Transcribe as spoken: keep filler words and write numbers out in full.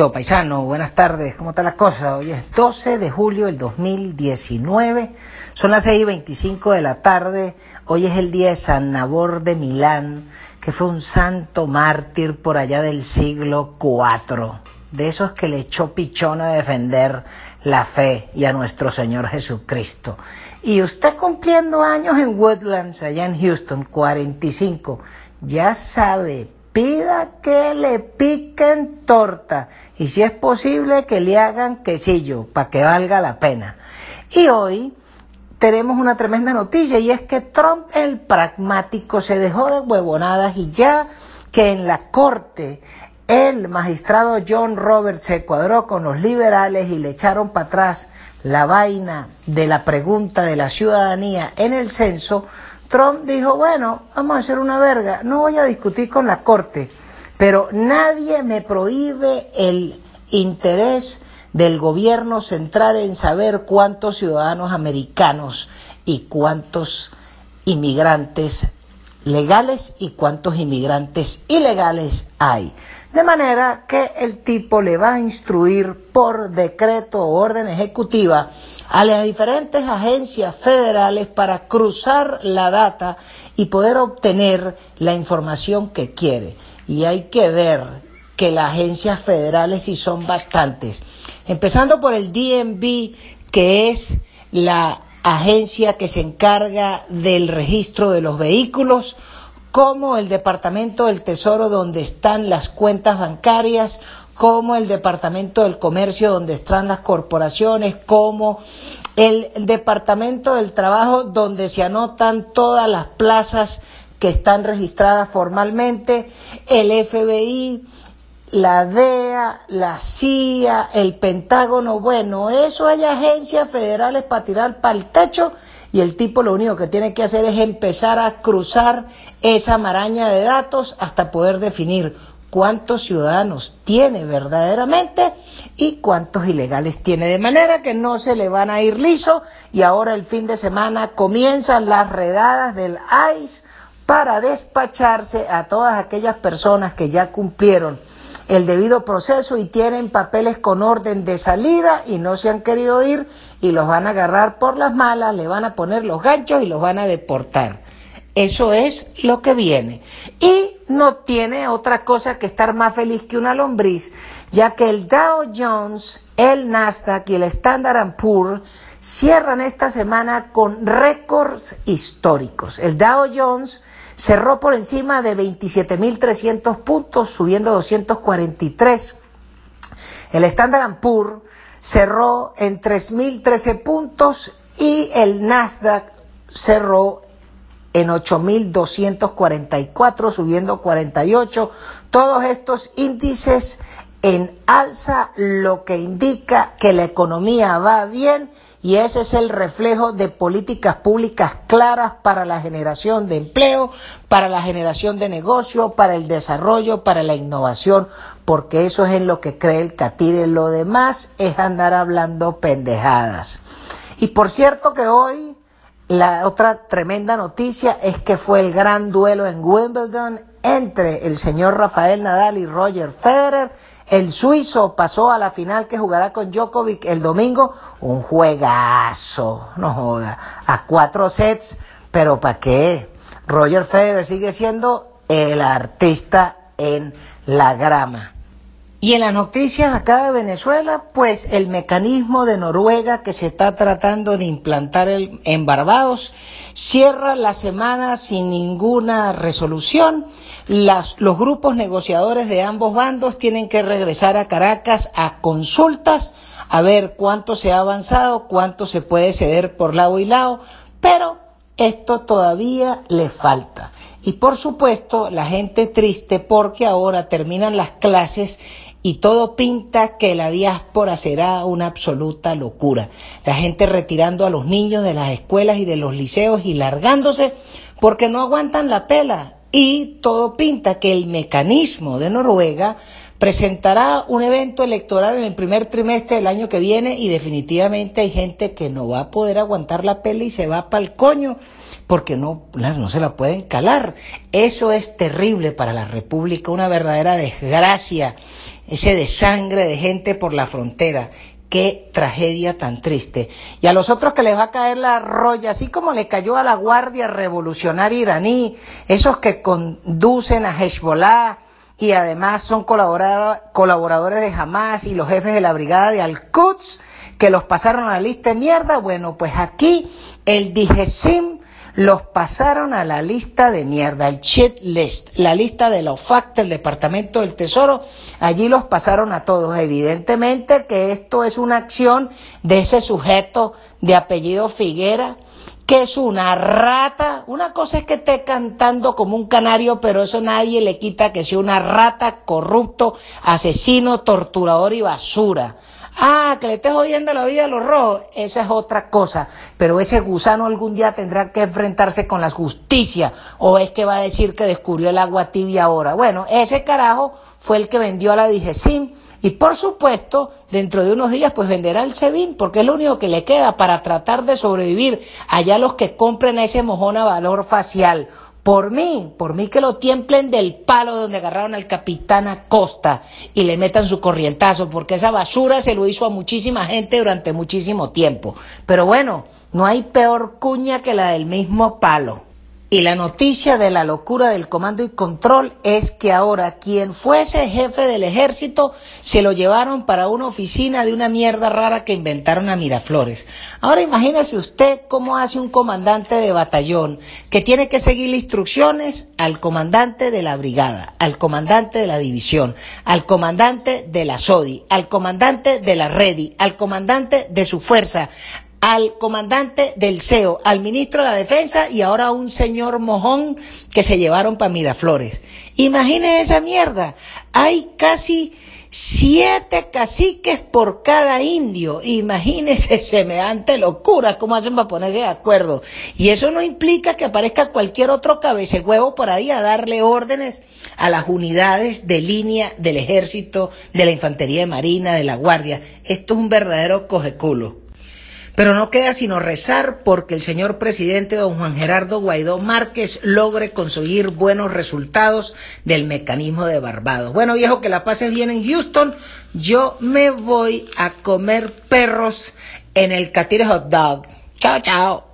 Listo, paisano, buenas tardes, ¿cómo está la cosa? Hoy es doce de julio del dos mil diecinueve, son las seis y veinticinco de la tarde, hoy es el día de San Nabor de Milán, que fue un santo mártir por allá del siglo cuatro, de esos que le echó pichón a defender la fe y a nuestro Señor Jesucristo. Y usted cumpliendo años en Woodlands, allá en Houston, cuarenta y cinco, ya sabe, pida que le piquen torta y si es posible que le hagan quesillo para que valga la pena. Y hoy tenemos una tremenda noticia y es que Trump, el pragmático, se dejó de huevonadas y ya que en la corte el magistrado John Roberts se cuadró con los liberales y le echaron para atrás la vaina de la pregunta de la ciudadanía en el censo, Trump dijo, bueno, vamos a hacer una verga, no voy a discutir con la corte, pero nadie me prohíbe el interés del gobierno central en saber cuántos ciudadanos americanos y cuántos inmigrantes legales y cuántos inmigrantes ilegales hay. De manera que el tipo le va a instruir por decreto o orden ejecutiva a las diferentes agencias federales para cruzar la data y poder obtener la información que quiere. Y hay que ver que las agencias federales sí son bastantes. Empezando por el D M V, que es la agencia que se encarga del registro de los vehículos, como el Departamento del Tesoro, donde están las cuentas bancarias, como el Departamento del Comercio, donde están las corporaciones, como el Departamento del Trabajo, donde se anotan todas las plazas que están registradas formalmente, el F B I, la D E A, la C I A, el Pentágono. Bueno, eso hay agencias federales para tirar para el techo y el tipo lo único que tiene que hacer es empezar a cruzar esa maraña de datos hasta poder definir cuántos ciudadanos tiene verdaderamente y cuántos ilegales tiene, de manera que no se le van a ir liso. Y ahora el fin de semana comienzan las redadas del I C E para despacharse a todas aquellas personas que ya cumplieron el debido proceso y tienen papeles con orden de salida y no se han querido ir y los van a agarrar por las malas, le van a poner los ganchos y los van a deportar. Eso es lo que viene. Y no tiene otra cosa que estar más feliz que una lombriz, ya que el Dow Jones, el Nasdaq y el Standard and Poor's cierran esta semana con récords históricos. El Dow Jones cerró por encima de veintisiete mil trescientos puntos, subiendo doscientos cuarenta y tres. El Standard and Poor's cerró en tres mil trece puntos y el Nasdaq cerró en ocho mil doscientos cuarenta y cuatro, subiendo cuarenta y ocho. Todos estos índices en alza, lo que indica que la economía va bien y ese es el reflejo de políticas públicas claras para la generación de empleo, para la generación de negocio, para el desarrollo, para la innovación, porque eso es en lo que cree el catire. Lo demás es andar hablando pendejadas. Y por cierto que hoy la otra tremenda noticia es que fue el gran duelo en Wimbledon entre el señor Rafael Nadal y Roger Federer. El suizo pasó a la final que jugará con Djokovic el domingo, un juegazo, no joda, a cuatro sets, pero ¿para qué? Roger Federer sigue siendo el artista en la grama. Y en las noticias acá de Venezuela, pues el mecanismo de Noruega que se está tratando de implantar el, en Barbados cierra la semana sin ninguna resolución. Las, los grupos negociadores de ambos bandos tienen que regresar a Caracas a consultas, a ver cuánto se ha avanzado, cuánto se puede ceder por lado y lado, pero esto todavía le falta. Y por supuesto la gente triste porque ahora terminan las clases y todo pinta que la diáspora será una absoluta locura. La gente retirando a los niños de las escuelas y de los liceos y largándose porque no aguantan la pela. Y todo pinta que el mecanismo de Noruega presentará un evento electoral en el primer trimestre del año que viene y definitivamente hay gente que no va a poder aguantar la pela y se va pa'l coño porque no, no se la pueden calar. Eso es terrible para la República, una verdadera desgracia ese desangre de gente por la frontera. Qué tragedia tan triste. Y a los otros que les va a caer la roya, así como le cayó a la Guardia Revolucionaria iraní, esos que conducen a Hezbollah y además son colaboradores de Hamas y los jefes de la brigada de Al-Quds, que los pasaron a la lista de mierda. Bueno, pues aquí el DIGESIM los pasaron a la lista de mierda, el cheat list, la lista de la OFAC del Departamento del Tesoro. Allí los pasaron a todos. Evidentemente que esto es una acción de ese sujeto de apellido Figuera, que es una rata. Una cosa es que esté cantando como un canario, pero eso nadie le quita que sea una rata, corrupto, asesino, torturador y basura. Ah, que le estés jodiendo la vida a los rojos, esa es otra cosa, pero ese gusano algún día tendrá que enfrentarse con la justicia, o es que va a decir que descubrió el agua tibia ahora. Bueno, ese carajo fue el que vendió a la DIGESIM, y por supuesto, dentro de unos días pues venderá el SEBIN, porque es lo único que le queda para tratar de sobrevivir. Allá los que compren a ese mojón a valor facial. Por mí, por mí que lo tiemplen del palo donde agarraron al capitán Acosta y le metan su corrientazo, porque esa basura se lo hizo a muchísima gente durante muchísimo tiempo. Pero bueno, no hay peor cuña que la del mismo palo. Y la noticia de la locura del comando y control es que ahora quien fuese jefe del ejército se lo llevaron para una oficina de una mierda rara que inventaron a Miraflores. Ahora imagínese usted cómo hace un comandante de batallón que tiene que seguir instrucciones al comandante de la brigada, al comandante de la división, al comandante de la SODI, al comandante de la REDI, al comandante de su fuerza, al comandante del C E O, al ministro de la Defensa y ahora a un señor mojón que se llevaron para Miraflores. Imagínense esa mierda. Hay casi siete caciques por cada indio. Imagínense semejante locura, cómo hacen para ponerse de acuerdo. Y eso no implica que aparezca cualquier otro cabecehuevo por ahí a darle órdenes a las unidades de línea del ejército, de la infantería de marina, de la guardia. Esto es un verdadero cogeculo. Pero no queda sino rezar porque el señor presidente don Juan Gerardo Guaidó Márquez logre conseguir buenos resultados del mecanismo de Barbados. Bueno, viejo, que la pases bien en Houston. Yo me voy a comer perros en el Catire Hot Dog. Chao, chao.